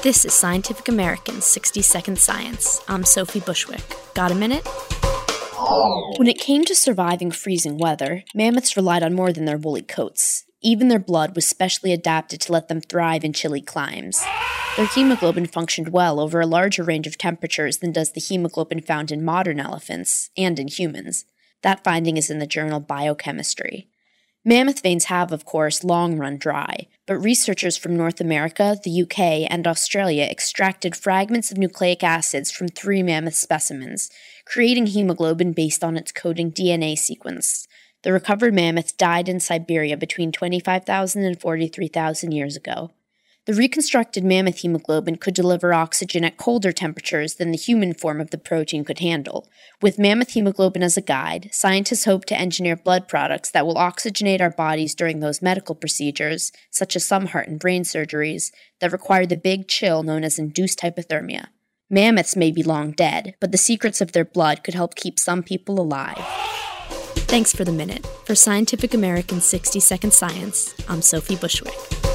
This is Scientific American's 60-Second Science. I'm Sophie Bushwick. Got a minute? When it came to surviving freezing weather, mammoths relied on more than their woolly coats. Even their blood was specially adapted to let them thrive in chilly climes. Their hemoglobin functioned well over a larger range of temperatures than does the hemoglobin found in modern elephants and in humans. That finding is in the journal Biochemistry. Mammoth veins have, of course, long run dry, but researchers from North America, the UK, and Australia extracted fragments of nucleic acids from 3 mammoth specimens, creating hemoglobin based on its coding DNA sequence. The recovered mammoth died in Siberia between 25,000 and 43,000 years ago. The reconstructed mammoth hemoglobin could deliver oxygen at colder temperatures than the human form of the protein could handle. With mammoth hemoglobin as a guide, scientists hope to engineer blood products that will oxygenate our bodies during those medical procedures, such as some heart and brain surgeries, that require the big chill known as induced hypothermia. Mammoths may be long dead, but the secrets of their blood could help keep some people alive. Thanks for the minute. For Scientific American's 60-Second Science, I'm Sophie Bushwick.